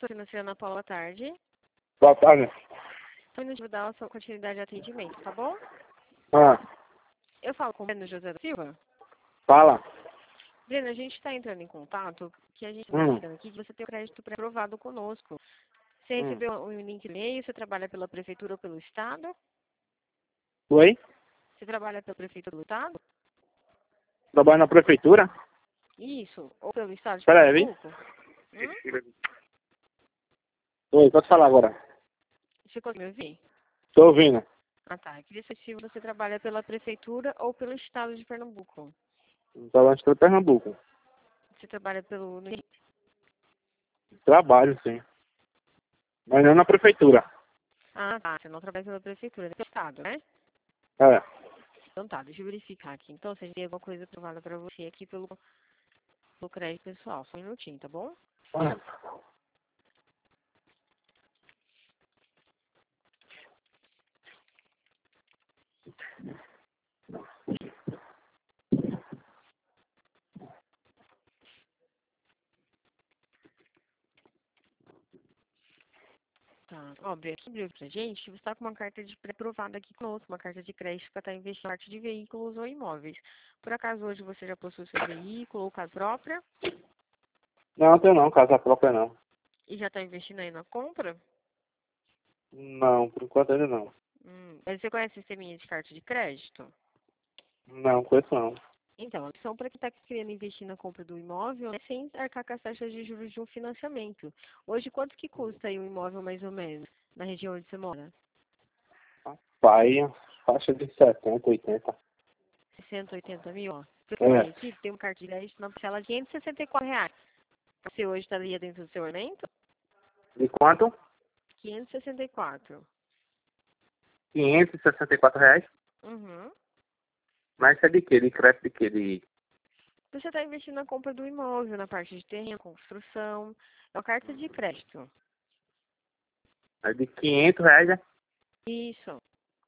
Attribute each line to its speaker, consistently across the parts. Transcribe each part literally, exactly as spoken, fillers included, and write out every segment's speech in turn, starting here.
Speaker 1: Sou financeira Ana Paula, tarde.
Speaker 2: Boa tarde.
Speaker 1: Estou indo dar a sua continuidade de atendimento, tá bom?
Speaker 2: Ah,
Speaker 1: Eu falo com o Breno José da Silva.
Speaker 2: fala.
Speaker 1: Breno, a gente está entrando em contato, que a gente está
Speaker 2: Hum.
Speaker 1: verificando aqui que você tem o crédito pré-aprovado conosco. Você
Speaker 2: Hum.
Speaker 1: recebeu um link no e-mail, você trabalha pela prefeitura ou pelo estado?
Speaker 2: Oi?
Speaker 1: Você trabalha pela prefeitura do estado?
Speaker 2: Trabalho na prefeitura?
Speaker 1: Isso, ou pelo estado de
Speaker 2: Pera aí.
Speaker 1: Pernambuco? Hum?
Speaker 2: Oi, pode falar agora.
Speaker 1: Você consegue me ouvir?
Speaker 2: Tô ouvindo.
Speaker 1: Ah, tá. Eu queria saber se você trabalha pela prefeitura ou pelo estado de Pernambuco.
Speaker 2: Trabalho em Pernambuco.
Speaker 1: Você trabalha pelo...
Speaker 2: Trabalho, sim. Mas não na prefeitura.
Speaker 1: Ah, tá. Você não trabalha pela prefeitura, é pelo estado, né?
Speaker 2: É.
Speaker 1: Então tá, deixa eu verificar aqui. Então, se tem alguma coisa aprovada pra você aqui pelo, pelo crédito pessoal. Só um minutinho, tá bom?
Speaker 2: Ah.
Speaker 1: Tá. Ó, Breno, aqui abriu pra gente, você tá com uma carta de pré-aprovada aqui conosco, uma carta de crédito pra estar investindo em parte de veículos ou imóveis. Por acaso hoje você já possui seu veículo ou casa própria
Speaker 2: Não, tenho não. Casa própria não.
Speaker 1: e já tá investindo aí na compra?
Speaker 2: Não, por enquanto ainda não.
Speaker 1: Hum, mas você conhece o sisteminha de carta de crédito?
Speaker 2: Não, conheço não.
Speaker 1: Então, a opção para quem está querendo investir na compra do imóvel é sem arcar com as taxas de juros de um financiamento. Hoje, quanto que custa aí um imóvel mais ou menos, na região onde você mora?
Speaker 2: Pai, faixa de setenta, oitenta.
Speaker 1: sessenta, oitenta mil, ó. Eu
Speaker 2: É.
Speaker 1: tenho aqui, tem um cartão de crédito na parcela de quinhentos e sessenta e quatro reais. Você hoje estaria dentro do seu orçamento?
Speaker 2: De quanto?
Speaker 1: quinhentos e sessenta e quatro.
Speaker 2: quinhentos e sessenta e quatro reais.
Speaker 1: Uhum.
Speaker 2: Mas isso é de quê? De crédito de quê? De...
Speaker 1: Você está investindo na compra do imóvel, na parte de terreno, construção. É uma carta de crédito.
Speaker 2: É de quinhentos reais, né?
Speaker 1: Isso.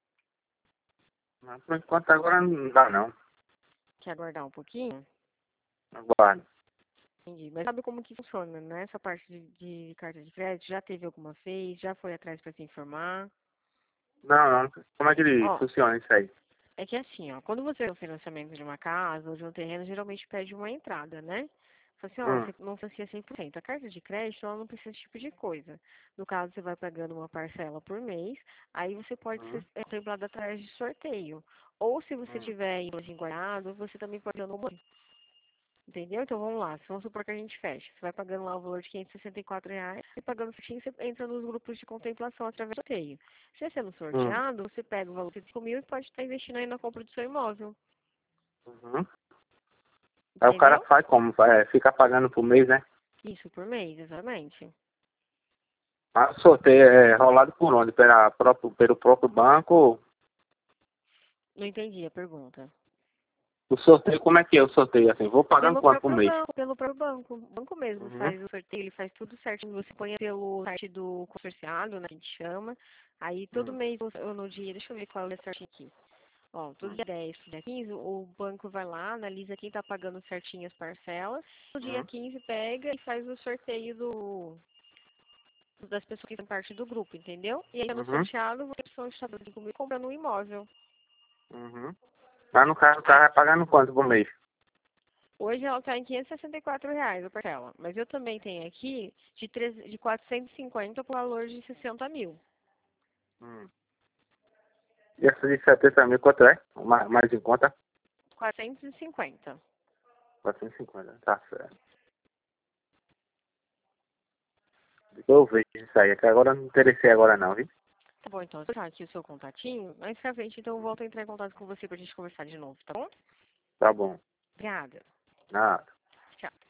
Speaker 2: Mas por enquanto agora não dá não.
Speaker 1: Quer aguardar um pouquinho?
Speaker 2: Aguardo.
Speaker 1: Entendi. Mas sabe como que funciona, né? Essa parte de, de carta de crédito, já teve alguma vez? Já foi atrás para se informar?
Speaker 2: Não, não. Como é que ele
Speaker 1: Ó,
Speaker 2: funciona isso aí?
Speaker 1: é que assim, ó, quando você tem um financiamento de uma casa ou de um terreno, geralmente pede uma entrada, né? Fala assim, ó,
Speaker 2: Hum.
Speaker 1: você não financia cem por cento. A carta de crédito, ela não precisa desse tipo de coisa. No caso, você vai pagando uma parcela por mês, aí você pode ser
Speaker 2: Hum.
Speaker 1: contemplado através de sorteio. Ou se você
Speaker 2: Hum.
Speaker 1: tiver imóvel guardado, você também pode ir no banco. Entendeu? Então vamos lá. Vamos supor que a gente fecha. Você vai pagando lá o valor de quinhentos e sessenta e quatro reais e pagando certinho, você entra nos grupos de contemplação através do sorteio. Se sendo
Speaker 2: Hum.
Speaker 1: sorteado, você pega o valor de cinco mil e pode estar investindo aí na compra do seu imóvel.
Speaker 2: Uhum. Aí o cara
Speaker 1: Entendeu?
Speaker 2: faz como? É, fica pagando por mês, né?
Speaker 1: Isso, por mês, exatamente.
Speaker 2: Ah, o sorteio é rolado por onde? Pela próprio, pelo próprio banco?
Speaker 1: Não entendi a pergunta.
Speaker 2: O sorteio, como é que é o sorteio? Assim, vou pagando
Speaker 1: Pelo
Speaker 2: quanto por
Speaker 1: próprio
Speaker 2: mês?
Speaker 1: banco, pelo próprio banco. O banco mesmo
Speaker 2: Uhum.
Speaker 1: faz o sorteio, ele faz tudo certinho. Você põe pelo site do consorciado, né, que a gente chama. Aí todo
Speaker 2: Hum.
Speaker 1: mês, ou no dia, deixa eu ver qual é certinho aqui. Ó, todo dia dez, dia quinze, o banco vai lá, analisa quem tá pagando certinho as parcelas. No dia
Speaker 2: Hum.
Speaker 1: quinze pega e faz o sorteio do, das pessoas que fazem parte do grupo, entendeu? E aí no
Speaker 2: Uhum.
Speaker 1: sorteado, você pessoa está dando comigo comprando um imóvel.
Speaker 2: Uhum. Lá no caso, o cara
Speaker 1: Ah,
Speaker 2: vai pagando quanto por mês?
Speaker 1: hoje ela está em quinhentos e sessenta e quatro reais a parcela. Mas eu também tenho aqui de, treze de quatrocentos e cinquenta por valor de sessenta mil.
Speaker 2: Hum. E essa de setenta mil, quanto é? Mais, mais em conta?
Speaker 1: quatrocentos e cinquenta.
Speaker 2: quatrocentos e cinquenta, tá certo. Eu vejo isso aí, é que agora eu não interessei agora não, viu?
Speaker 1: Tá bom, então, eu vou deixar aqui o seu contatinho. Mais pra frente, então, eu volto a entrar em contato com você pra gente conversar de novo, tá bom?
Speaker 2: Tá bom.
Speaker 1: Obrigada.
Speaker 2: Nada.
Speaker 1: Tchau.